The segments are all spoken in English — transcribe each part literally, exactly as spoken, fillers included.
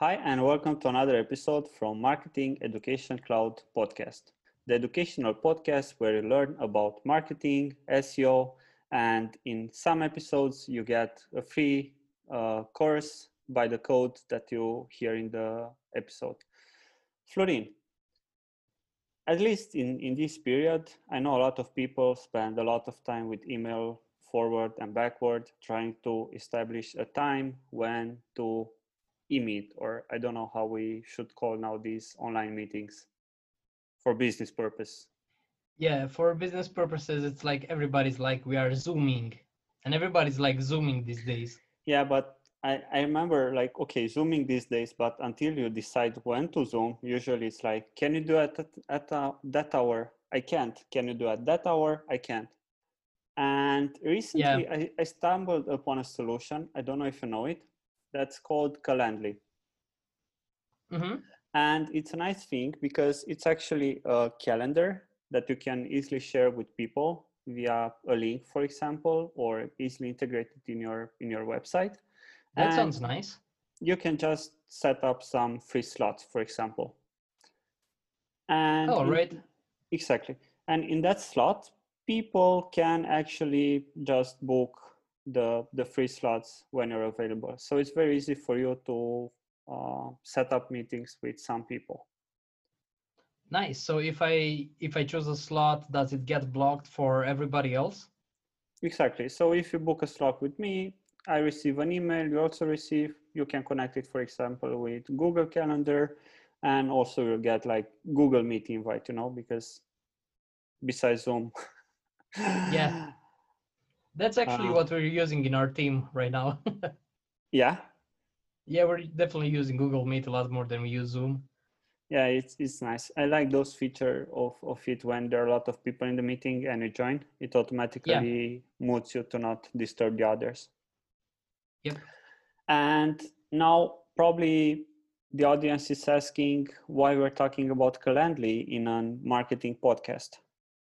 Hi, and welcome to another episode from Marketing Education Cloud podcast, the educational podcast where you learn about marketing, S E O, and in some episodes, you get a free uh, course by the code that you hear in the episode. Florin, at least in, in this period, I know a lot of people spend a lot of time with email forward and backward, trying to establish a time when to e-meet, or I don't know how we should call now these online meetings for business purpose. Yeah, for business purposes, it's like everybody's like we are zooming, and everybody's like zooming these days. Yeah, but I, I remember like, okay, zooming these days, but until you decide when to zoom, usually it's like, can you do it at, at uh, that hour? I can't. Can you do it at that hour? I can't. And Yeah. recently I, I stumbled upon a solution. I don't know if you know it. That's called Calendly. Mm-hmm. And it's a nice thing because it's actually a calendar that you can easily share with people via a link, for example, or easily integrated in your in your website. That And sounds nice. you can just set up some free slots, for example. And Oh, in, right. exactly. And in that slot, people can actually just book the the free slots when you're available. So it's very easy for you to uh, set up meetings with some people. Nice. So if I if I choose a slot, does it get blocked for everybody else? Exactly. So if you book a slot with me, I receive an email, you also receive, you can connect it, for example, with Google Calendar, and also you'll get like Google Meet invite, you know, because besides Zoom. Yeah, that's actually uh, what we're using in our team right now. yeah, Yeah, we're definitely using Google Meet a lot more than we use Zoom. yeah, it's it's nice. I like those feature of, of it when there are a lot of people in the meeting and you join, it Yeah. automatically moves you to not disturb the others. Yep. And now probably the audience is asking why we're talking about Calendly in a marketing podcast.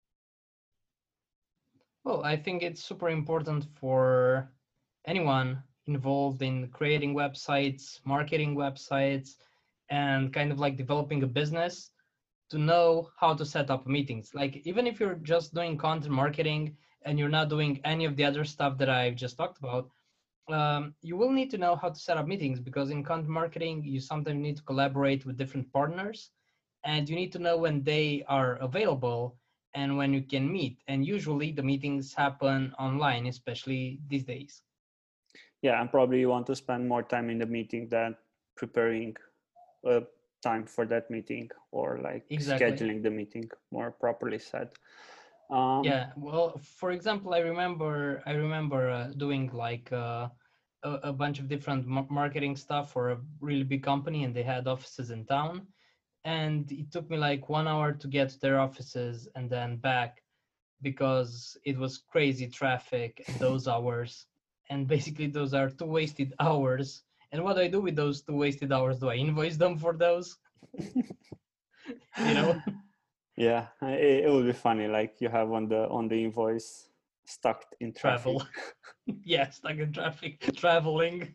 Well, I think it's super important for anyone involved in creating websites, marketing websites, and kind of like developing a business to know how to set up meetings. Like, even if you're just doing content marketing and you're not doing any of the other stuff that I've just talked about, um, you will need to know how to set up meetings because in content marketing, you sometimes need to collaborate with different partners and you need to know when they are available and when you can meet. And usually the meetings happen online, especially these days. Yeah, and probably you want to spend more time in the meeting than preparing a time for that meeting, or like Exactly. scheduling the meeting, more properly said. Um, Yeah. Well, for example, I remember I remember uh, doing like uh, a, a bunch of different ma- marketing stuff for a really big company, and they had offices in town. And it took me like one hour to get to their offices and then back because it was crazy traffic at those hours. And basically, those are two wasted hours. And what do I do with those two wasted hours? Do I invoice them for those? You know, yeah, it, it would be funny, like you have on the on the invoice stuck in traffic. travel. Yeah, stuck in traffic, traveling.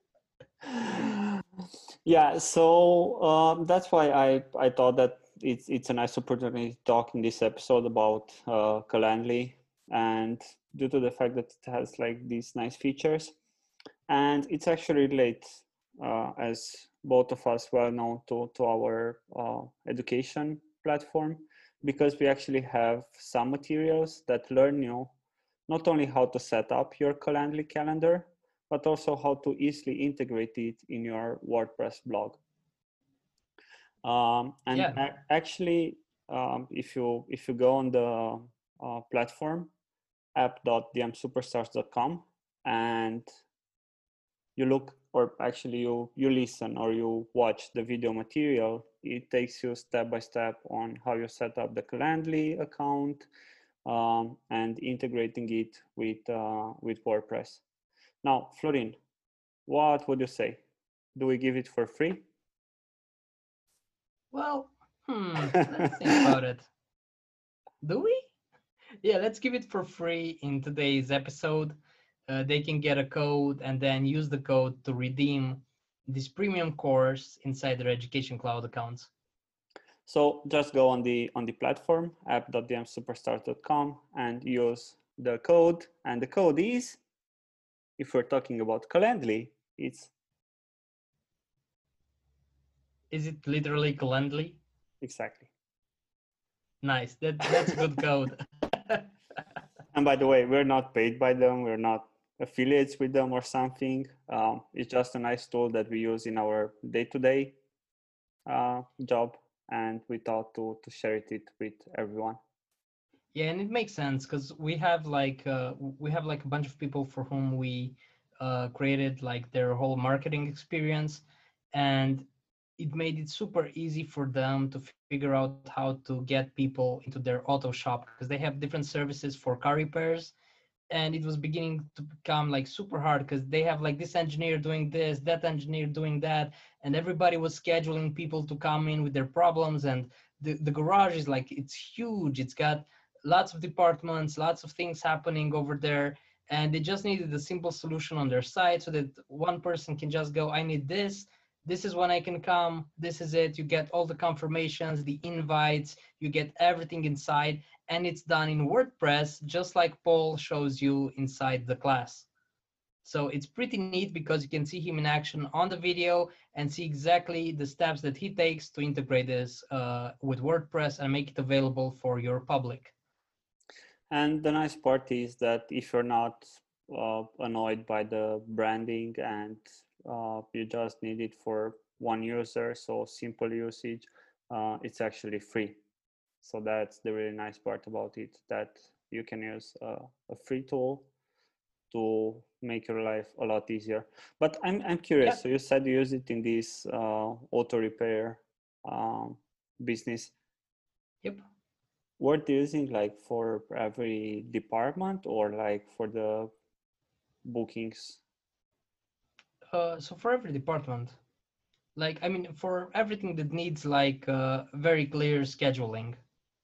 Yeah, so um, that's why I, I thought that it's it's a nice opportunity to talk in this episode about uh, Calendly, and due to the fact that it has like these nice features, and it's actually relate uh, as both of us well know to to our uh, education platform, because we actually have some materials that learn you not only how to set up your Calendly calendar, but also how to easily integrate it in your WordPress blog. Um, and Yeah. a- actually, um, if you if you go on the uh, platform app dot d m superstars dot com and you look, or actually you you listen or you watch the video material, it takes you step by step on how you set up the Calendly account, um, and integrating it with uh, with WordPress. Now, Florin, what would you say? Do we give it for free? Well, hmm, let's think about it. Do we? Yeah, let's give it for free in today's episode. Uh, they can get a code and then use the code to redeem this premium course inside their Education Cloud accounts. So just go on the on the platform app dot d m superstars dot com and use the code. And the code is, if we're talking about Calendly, it's Is it literally Calendly? exactly. Nice. That that's good code. And by the way, we're not paid by them. We're not affiliates with them or something. Um, it's just a nice tool that we use in our day-to-day uh, job, and we thought to to share it with everyone. Yeah, and it makes sense because we have like uh, we have like a bunch of people for whom we uh, created like their whole marketing experience, and it made it super easy for them to figure out how to get people into their auto shop because they have different services for car repairs, and it was beginning to become like super hard because they have like this engineer doing this, that engineer doing that, and everybody was scheduling people to come in with their problems. And the, the garage is like, it's huge, it's got lots of departments, lots of things happening over there, and they just needed a simple solution on their site so that one person can just go, I need this, this is when I can come, this is it. You get all the confirmations, the invites, you get everything inside, and it's done in WordPress, just like Paul shows you inside the class. So it's pretty neat because you can see him in action on the video and see exactly the steps that he takes to integrate this uh, with WordPress and make it available for your public. And the nice part is that if you're not uh, annoyed by the branding and uh, you just need it for one user, so simple usage, uh, it's actually free. So that's the really nice part about it, that you can use uh, a free tool to make your life a lot easier. But I'm, I'm curious, Yeah. so you said you use it in this uh, auto repair um, business. Yep. What you using, like for every department or like for the bookings? Uh, so for every department, like, I mean, for everything that needs like uh, very clear scheduling,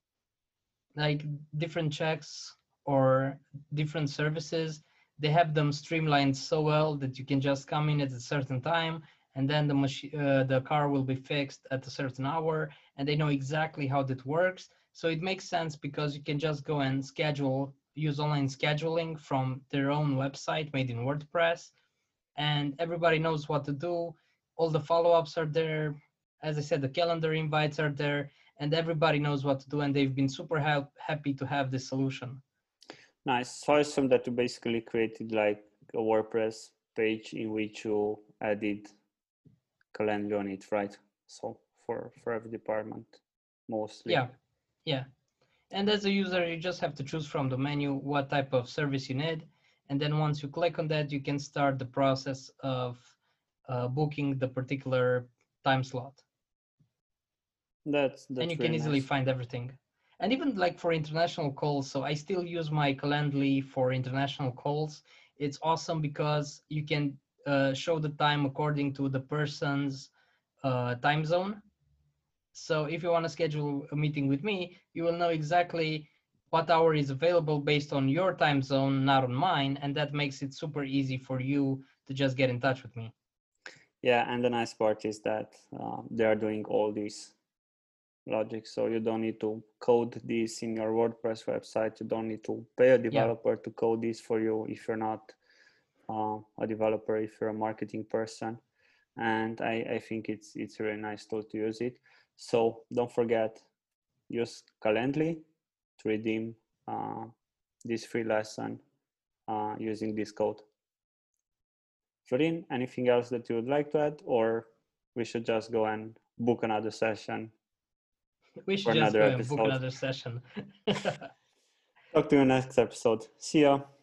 like different checks or different services, they have them streamlined so well that you can just come in at a certain time, and then the machine uh, the car will be fixed at a certain hour, and they know exactly how that works. So it makes sense because you can just go and schedule, use online scheduling from their own website made in WordPress, and everybody knows what to do. All the follow-ups are there. As I said, the calendar invites are there, and everybody knows what to do, and they've been super help, happy to have this solution. Nice. So I assume that you basically created like a WordPress page in which you added Calendly on it, right? So for, for every department, mostly. Yeah, yeah. And as a user, you just have to choose from the menu what type of service you need. And then once you click on that, you can start the process of uh, booking the particular time slot. That's, that's And you really can easily nice. find everything. And even like for international calls, so I still use my Calendly for international calls. It's awesome because you can uh, show the time according to the person's uh, time zone. So if you want to schedule a meeting with me, you will know exactly what hour is available based on your time zone, not on mine. And that makes it super easy for you to just get in touch with me. Yeah, and the nice part is that uh, they are doing all these logic, so you don't need to code this in your WordPress website. You don't need to pay a developer yeah. to code this for you if you're not uh, a developer, if you're a marketing person. And I, I think it's it's a really nice tool to use it. So don't forget, use Calendly to redeem uh, this free lesson uh, using this code. Florin, anything else that you would like to add, or we should just go and book another session? We should just go and book another session. Talk to you next episode. See ya.